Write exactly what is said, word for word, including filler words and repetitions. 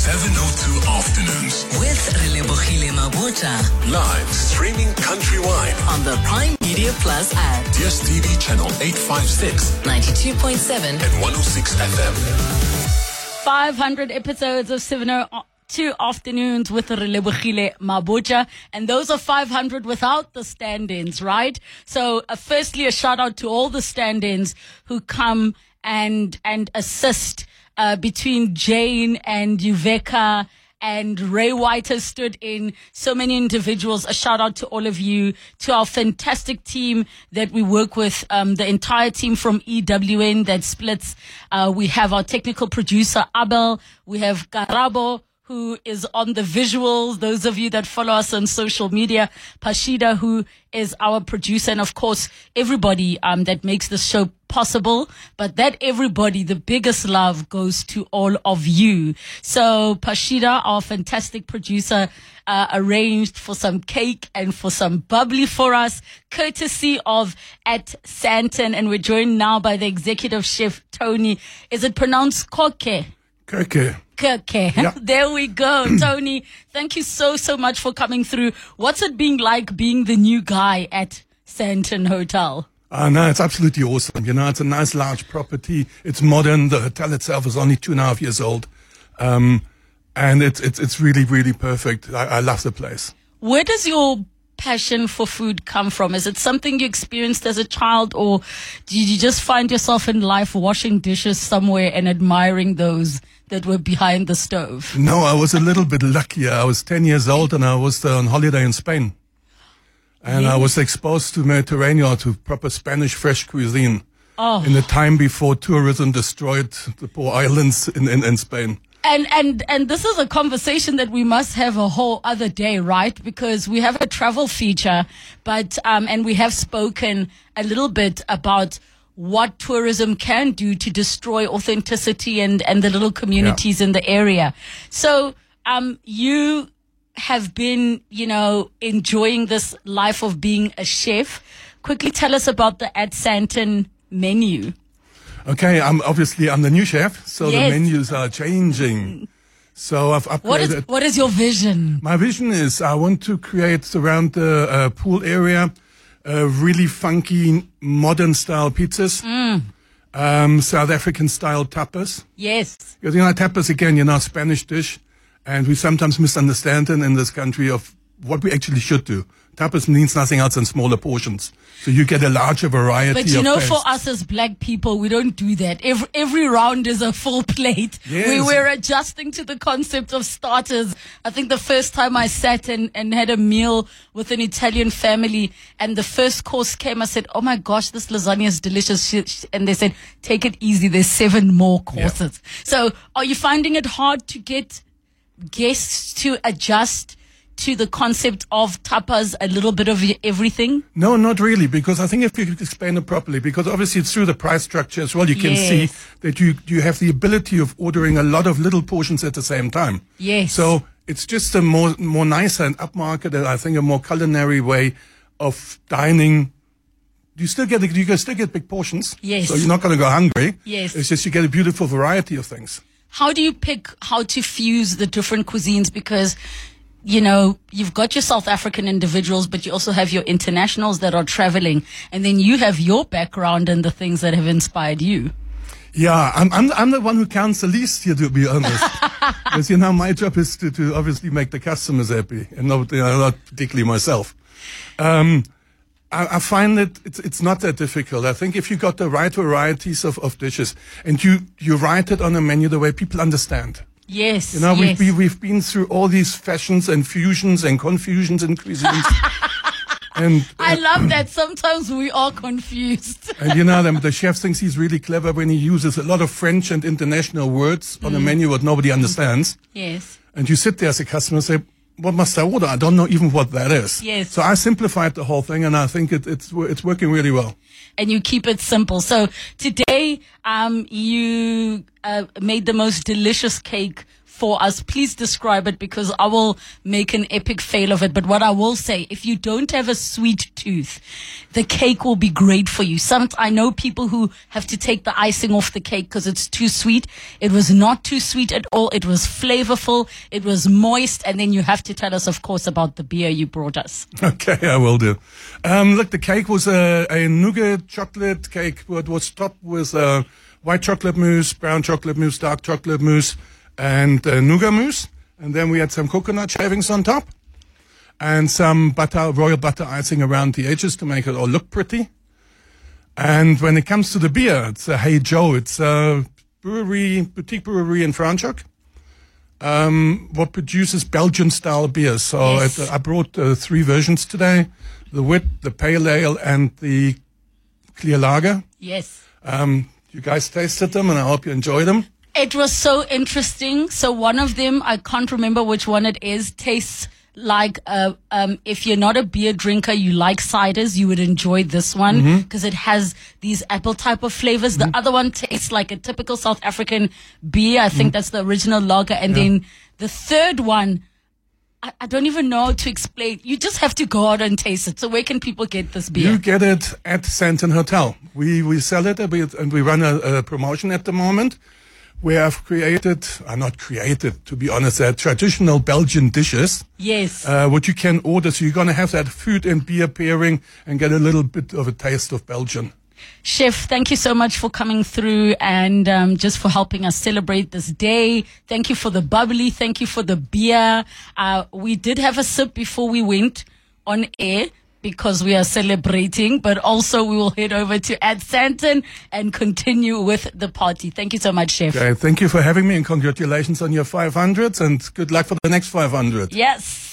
seven oh two Afternoons with Relebogile Mabota. Live streaming countrywide on the Prime Media Plus app. D S T V channel eight fifty-six, ninety-two point seven and one oh six F M. five hundred episodes of seven oh two Afternoons with Relebogile Mabota, and those are five hundred without the stand-ins, right? So uh, firstly, a shout out to all the stand-ins who come and and assist uh, between Jane and Uveka and Ray White has stood in, so many individuals. A shout out to all of you, to our fantastic team that we work with, um, the entire team from E W N that splits. Uh, we have our technical producer, Abel. We have Karabo, who is on the visuals. Those of you that follow us on social media, Pashida, who is our producer, and of course, everybody um, that makes this show possible. But that everybody, the biggest love goes to all of you. So Pashida, our fantastic producer, uh, arranged for some cake and for some bubbly for us, courtesy of at Santon. And we're joined now by the executive chef, Tony. Is it pronounced Koke? Koke. Okay, yeah. There we go. Tony, thank you so, so much for coming through. What's it being like being the new guy at Santon Hotel? Uh, no, it's absolutely awesome. You know, it's a nice large property. It's modern. The hotel itself is only two and a half years old. Um, and it's, it's, it's really, really perfect. I, I love the place. Where does your passion for food come from? Is it something you experienced as a child, or did you just find yourself in life washing dishes somewhere and admiring those that were behind the stove? No, I was a little bit luckier. I was ten years old and I was uh, on holiday in Spain. And yes. I was exposed to Mediterranean, to proper Spanish fresh cuisine. Oh. In the time before tourism destroyed the poor islands in, in, in Spain. And, and, and this is a conversation that we must have a whole other day, right? Because we have a travel feature, but, um, and we have spoken a little bit about what tourism can do to destroy authenticity and, and the little communities yeah. in the area. So, um, you have been, you know, enjoying this life of being a chef. Quickly tell us about the at Santon menu. Okay, I'm obviously I'm the new chef, so yes. the menus are changing. So I've upgraded. What is, what is your vision? My vision is I want to create around the uh, pool area uh, really funky modern style pizzas, mm. um, South African style tapas. Yes. Because, you know, tapas again, you know, Spanish dish, and we sometimes misunderstand it in this country of what we actually should do. Tapas means nothing else than smaller portions. So you get a larger variety of But you know, tastes. for us as black people, we don't do that. Every, every round is a full plate. Yes. We were adjusting to the concept of starters. I think the first time I sat and, and had a meal with an Italian family and the first course came, I said, oh my gosh, this lasagna is delicious. And they said, take it easy. There's seven more courses. Yeah. So are you finding it hard to get guests to adjust to the concept of tapas, a little bit of everything? No, not really, because I think if you explain it properly, because obviously it's through the price structure as well, you can yes. see that you you have the ability of ordering a lot of little portions at the same time. Yes. So it's just a more more nicer and upmarket, I think a more culinary way of dining. You still get you can still get big portions. Yes. So you're not going to go hungry. Yes. It's just you get a beautiful variety of things. How do you pick how to fuse the different cuisines? Because, you know, you've got your South African individuals, but you also have your internationals that are traveling. And then you have your background and the things that have inspired you. Yeah, I'm, I'm, I'm the one who counts the least here, to be honest. Because, you know, my job is to, to obviously make the customers happy and not, you know, not particularly myself. Um, I, I find that it's, it's not that difficult. I think if you got the right varieties of, of dishes and you, you write it on a menu the way people understand. Yes. You know, yes. we've, we've been through all these fashions and fusions and confusions in cuisines. and uh, I love that. Sometimes we are confused. And you know, the, the chef thinks he's really clever when he uses a lot of French and international words on mm. a menu that nobody understands. Yes. And you sit there as a customer and say, what must I order? I don't know even what that is. Yes. So I simplified the whole thing, and I think it, it's it's working really well. And you keep it simple. So today, um, you uh, made the most delicious cake for us. Please describe it, because I will make an epic fail of it. But what I will say, if you don't have a sweet tooth, the cake will be great for you. Some, I know people who have to take the icing off the cake because it's too sweet. It was not too sweet at all. It was flavorful. It was moist. And then you have to tell us, of course, about the beer you brought us. Okay, I will do. Um, look, the cake was a, a nougat chocolate cake. It was topped with uh, white chocolate mousse, brown chocolate mousse, dark chocolate mousse, and uh, nougat mousse. And then we had some coconut shavings on top and some butter, royal butter icing around the edges to make it all look pretty. And when it comes to the beer, it's a Hey Joe. It's a brewery, boutique brewery in Franschhoek, um, what produces Belgian-style beers. So Yes. it, I brought uh, three versions today: the wit, the pale ale, and the clear lager. Yes. Um, you guys tasted them, and I hope you enjoy them. It was so interesting. So one of them, I can't remember which one it is, tastes like uh, um, if you're not a beer drinker, you like ciders, you would enjoy this one because it has these apple type of flavors. The other one tastes like a typical South African beer. I think that's the original lager. And then the third one, I, I don't even know how to explain. You just have to go out and taste it. So where can people get this beer? You get it at Sandton Hotel. We we sell it a bit, and we run a, a promotion at the moment. We have created, uh, not created, to be honest, uh, traditional Belgian dishes, Yes. uh, what you can order. So you're going to have that food and beer pairing and get a little bit of a taste of Belgian. Chef, thank you so much for coming through and um, just for helping us celebrate this day. Thank you for the bubbly. Thank you for the beer. Uh, we did have a sip before we went on air because we are celebrating, but also we will head over to Ad Sandton and continue with the party. Thank you so much, Chef. Okay, thank you for having me, and congratulations on your five hundreds, and good luck for the next five hundred. Yes.